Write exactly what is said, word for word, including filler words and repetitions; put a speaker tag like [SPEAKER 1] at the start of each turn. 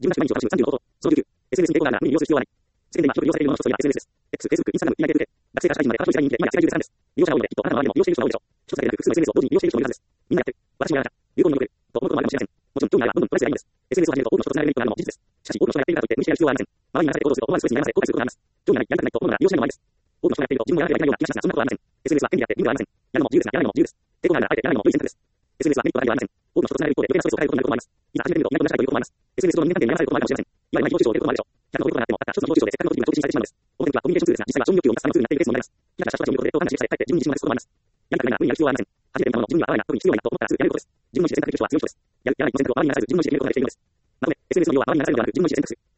[SPEAKER 1] じゅうななし毎日を楽しむさんじゅうの方法。そのじゅうきゅう、エスエヌエス に抵抗があるが無理に利用する必要はない。世間で今広く利用されるものの一つといえば エスエヌエス です。X、Facebook、Instagram、インライン Facebook で、学生から社会人まで幅広い世代人気で、今や世界中でさんです。利用者が多いので、きっとあなたの周りでも利用している人が多いでしょう。一つだけでなく複数の エスエヌエス を同時に利用している人もいるはずです。みんなやってる。私もやらなきゃ。流行に乗れる。と思うこともあるかもしれません。もちろん興味あればどんどんトライすればいいんです。エスエヌエス を始めると多くの人とつながれるメリットがあるのも事実です。しかし多くの人がやっているからといって無理してやる必要はありません。周りに流されて行動すると思わずストレスになりませ後悔することがあります。興味がない、やりたくないと思うなら利用しないのがいいです。多くの人がやっていると自分もやらなければいけないような気がしますが、そんなことはありません。エスエヌエス は便利であって意味がありません。やるのも自由ですが、やらないのも自由です。抵抗があるならあえてやらないのも良い選択です。エスエヌエス はメリットがないではありません。多くの人とつながれる一方で余計なストレスを抱えることになることもあります。いざ始めてみると意外と同じだということもあります。エスエヌエス 上の人間関係に悩まされることもあるかもしれません。いわゆる自己主張を受けることもあるでしょう。ひゃくの能力があっても、たった一つの自己主張でせっかくの時には長期にされてしまうのです。表向きはコミュニケーションツールですが、実際は承認欲求を満たすためのツールになっているケースもあります。ひゃくした人たちを見ることで、どうかな刺激され、かえって自分に自信をなくすこともあります。やりたくないなら無理にやる必要はありません。初めて見たもの、自分には合わないな、特に必要ないなと思ったらすぐやめることです。自分の意思で選択できる人は強い人です。やる、やらないの選択を周りに流されず、自分の意思で決めることができているのです。まとめ、エスエヌエス の利用は周りに流されるのではなく、自分の意思で選択する。